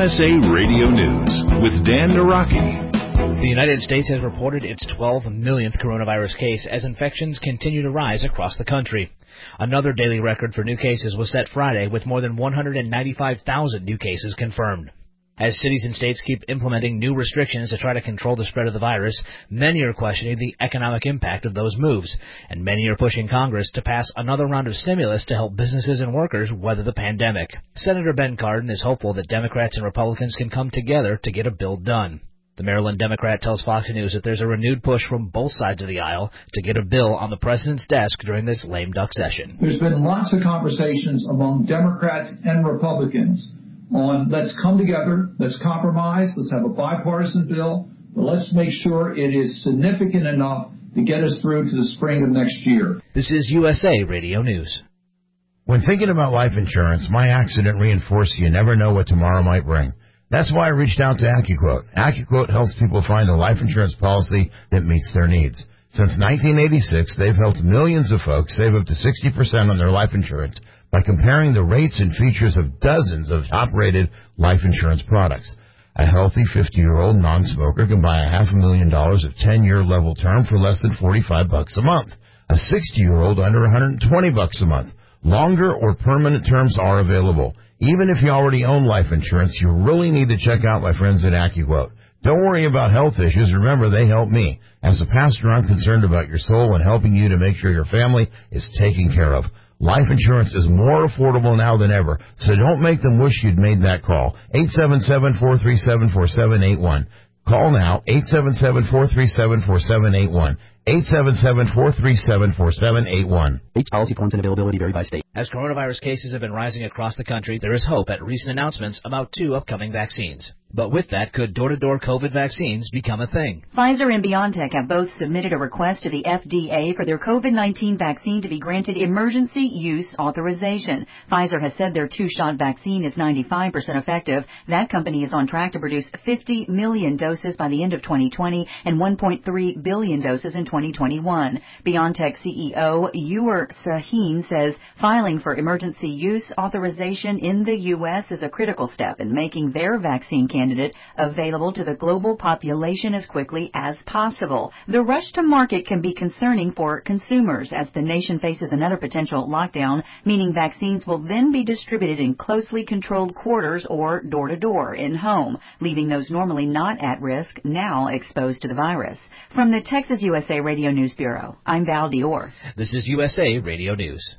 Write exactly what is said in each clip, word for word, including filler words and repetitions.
S A Radio News with Dan Naraki. The United States has reported its twelve millionth coronavirus case as infections continue to rise across the country. Another daily record for new cases was set Friday with more than one hundred ninety-five thousand new cases confirmed. As cities and states keep implementing new restrictions to try to control the spread of the virus, many are questioning the economic impact of those moves, and many are pushing Congress to pass another round of stimulus to help businesses and workers weather the pandemic. Senator Ben Cardin is hopeful that Democrats and Republicans can come together to get a bill done. The Maryland Democrat tells Fox News that there's a renewed push from both sides of the aisle to get a bill on the president's desk during this lame duck session. There's been lots of conversations among Democrats and Republicans on let's come together, let's compromise, let's have a bipartisan bill, but let's make sure it is significant enough to get us through to the spring of next year. This is U S A Radio News. When thinking about life insurance, my accident reinforced you never know what tomorrow might bring. That's why I reached out to AccuQuote. AccuQuote helps people find a life insurance policy that meets their needs. Since nineteen eighty-six, they've helped millions of folks save up to sixty percent on their life insurance by comparing the rates and features of dozens of top-rated life insurance products. A healthy fifty-year-old non-smoker can buy a half a million dollars of ten-year level term for less than forty-five bucks a month. A sixty-year-old under one hundred twenty bucks a month. Longer or permanent terms are available. Even if you already own life insurance, you really need to check out my friends at AccuQuote. Don't worry about health issues. Remember, they help me. As a pastor, I'm concerned about your soul and helping you to make sure your family is taken care of. Life insurance is more affordable now than ever, so don't make them wish you'd made that call. eight seven seven, four three seven, four seven eight one. Call now, eight seven seven, four three seven, four seven eight one. eight seven seven, four three seven, four seven eight one. Each policy forms and availability vary by state. As coronavirus cases have been rising across the country, there is hope at recent announcements about two upcoming vaccines. But with that, could door-to-door COVID vaccines become a thing? Pfizer and BioNTech have both submitted a request to the F D A for their COVID nineteen vaccine to be granted emergency use authorization. Pfizer has said their two-shot vaccine is ninety-five percent effective. That company is on track to produce fifty million doses by the end of twenty twenty and one point three billion doses in twenty twenty-one. BioNTech C E O Uğur Şahin says filing for emergency use authorization in the U S is a critical step in making their vaccine candidate available to the global population as quickly as possible. The rush to market can be concerning for consumers as the nation faces another potential lockdown, meaning vaccines will then be distributed in closely controlled quarters or door-to-door in home, leaving those normally not at risk now exposed to the virus. From the Texas U S A Radio News Bureau, I'm Val Dior. This is U S A Radio News.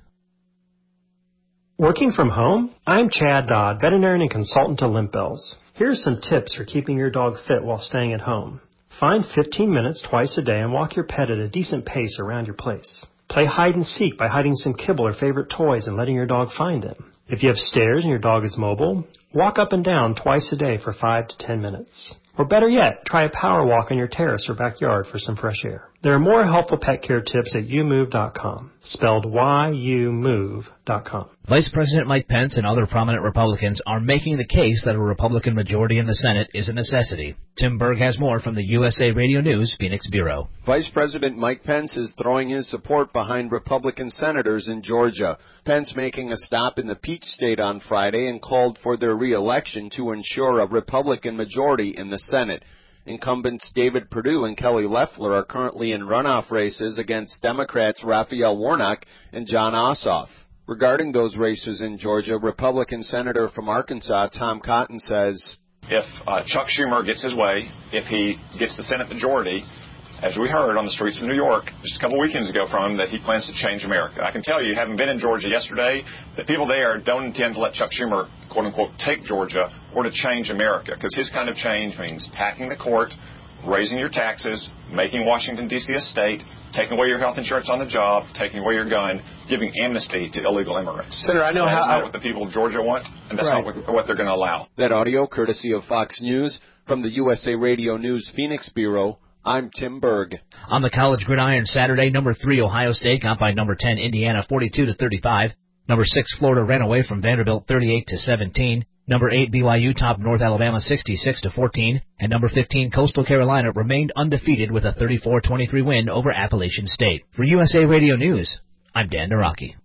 Working from home? I'm Chad Dodd, veterinarian and consultant to Limp Bells. Here's some tips for keeping your dog fit while staying at home. Find fifteen minutes twice a day and walk your pet at a decent pace around your place. Play hide and seek by hiding some kibble or favorite toys and letting your dog find them. If you have stairs and your dog is mobile, walk up and down twice a day for five to ten minutes. Or better yet, try a power walk on your terrace or backyard for some fresh air. There are more helpful pet care tips at you move dot com, spelled Y U move dot com. Vice President Mike Pence and other prominent Republicans are making the case that a Republican majority in the Senate is a necessity. Tim Berg has more from the U S A Radio News Phoenix Bureau. Vice President Mike Pence is throwing his support behind Republican senators in Georgia. Pence making a stop in the Peach State on Friday and called for their re-election to ensure a Republican majority in the Senate. Incumbents David Perdue and Kelly Loeffler are currently in runoff races against Democrats Raphael Warnock and John Ossoff. Regarding those races in Georgia, Republican Senator from Arkansas Tom Cotton says, If uh, Chuck Schumer gets his way, if he gets the Senate majority, as we heard on the streets of New York just a couple weekends ago from him, that he plans to change America. I can tell you, having been in Georgia yesterday, that people there don't intend to let Chuck Schumer, quote-unquote, take Georgia or to change America, because his kind of change means packing the court, raising your taxes, making Washington, D C a state, taking away your health insurance on the job, taking away your gun, giving amnesty to illegal immigrants. Senator, I know that how... That's not I, what the people of Georgia want, and that's right. not what, what they're going to allow. That audio, courtesy of Fox News. From the U S A Radio News Phoenix Bureau, I'm Tim Berg. On the college gridiron Saturday, number three Ohio State got by number ten Indiana forty-two to thirty-five. Number six Florida ran away from Vanderbilt thirty-eight to seventeen. Number eight B Y U topped North Alabama sixty-six to fourteen. And number fifteen Coastal Carolina remained undefeated with a thirty-four twenty-three win over Appalachian State. For U S A Radio News, I'm Dan Naraki.